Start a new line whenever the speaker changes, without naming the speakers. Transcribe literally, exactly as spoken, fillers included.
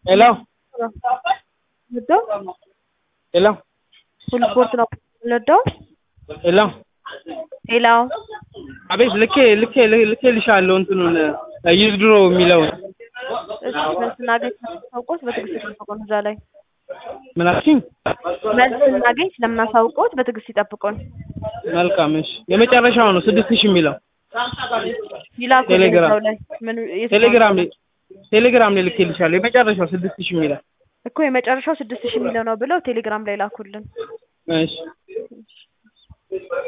Hello.
Hello?
Hello.
Full port ነው ለደው
Hello.
ሄሎ
አቤት ልኬ ልኬ ልኬ ልሻለሁ እንትኑን ይዝድሮ የሚለው
እሺ መልስ እናገኝ ታውቆት በትግስት ይጠብቁን እዛ ላይ
ምን አልሽኝ?
መልስ እናገኝ ስለምናሳውቀውት በትግስት ይጠብቁን።
መልካም እሺ የመጨረሻው ነው ስድስት ሺህ የሚለው
ይላኩ
ቴሌግራም
ላይ ምን
ቴሌግራም ላይ ቴሌግራም ላይ ልኬ ልሻለሁ የመጨረሻው ስድስት ሺህ የሚለው
እኮ የመጨረሻው ስድስት ሺህ የሚለው ነው ብለው ቴሌግራም ላይ ላኩልን።
እሺ